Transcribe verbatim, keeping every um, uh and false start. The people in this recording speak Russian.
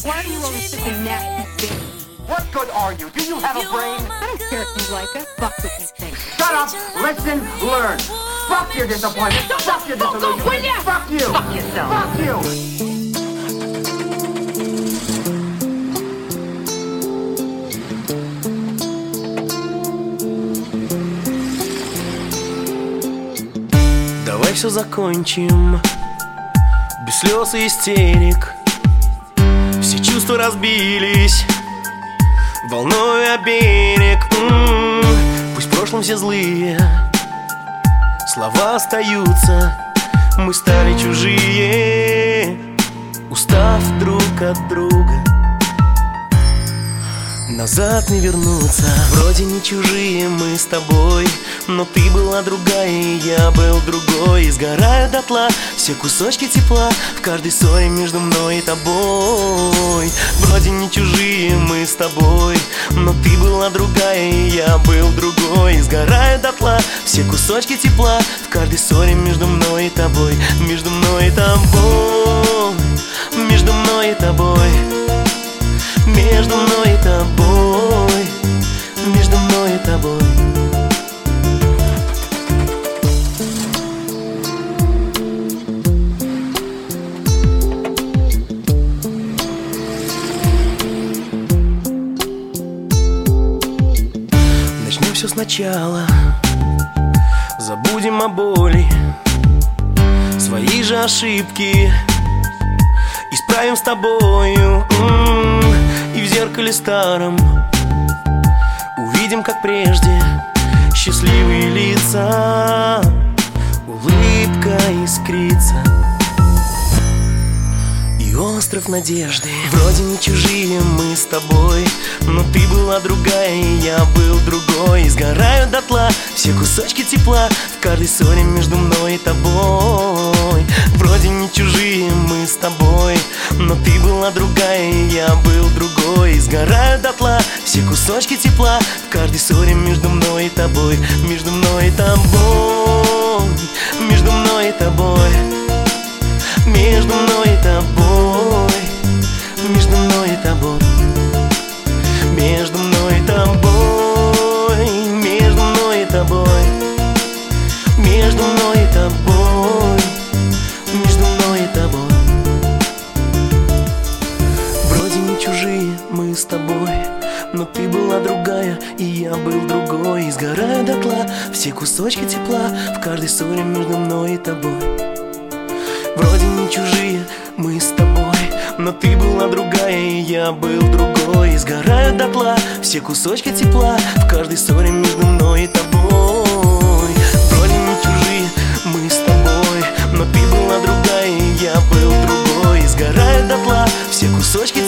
Why are you always such a nasty bitch? What good are you? Do you have a brain? I don't care if you like it. Fuck what you think. Shut up, listen, learn. Fuck your disappointment. Fuck your disillusionment. Fuck you. Fuck yourself. Fuck you. Давай все закончим без слез и истерик. Все чувства разбились волной о берег. М-м-м. Пусть в прошлом все злые слова остаются. Мы стали чужие, устав друг от друга. Назад не вернуться. Вроде не чужие мы с тобой, но ты была другая, и я был другой. И сгорают дотла все кусочки тепла в каждой ссоре между мной и тобой. Вроде не чужие мы с тобой, но ты была другая, и я был другой. И сгорают дотла все кусочки тепла в каждой ссоре между мной и тобой. Между мной и тобой. Между мной и тобой. Между мной и тобой. Между мной и тобой. Начнем все сначала. Забудем о боли, свои же ошибки исправим с тобою. И в зеркале старом увидим, как прежде, счастливые лица, улыбка искрится и остров надежды. Вроде не чужие мы с тобой, но ты была другая, и я был другой. И сгорают дотла все кусочки тепла в каждой ссоре между мной и тобой. Вроде не чужие мы с тобой, но ты была другая, и я был другой. И сгорают дотла все кусочки тепла в каждой ссоре между мной и тобой. Между мной и тобой. Между мной и тобой. Между мной и тобой. Между мной и тобой. Между мной и тобой. Между мной и тобой. Между мной и тобой. Между мной и тобой. Вроде не чужие мы с тобой, но ты была другая, и я был другой. И сгорают дотла все кусочки тепла в каждой ссоре между мной и тобой. Вроде не чужие мы с тобой, но ты была другая, и я был другой. И сгорают дотла все кусочки тепла в каждой ссоре между мной и тобой. Вроде не чужие мы с тобой, но ты была другая, и я был другой. И сгорают дотла все кусочки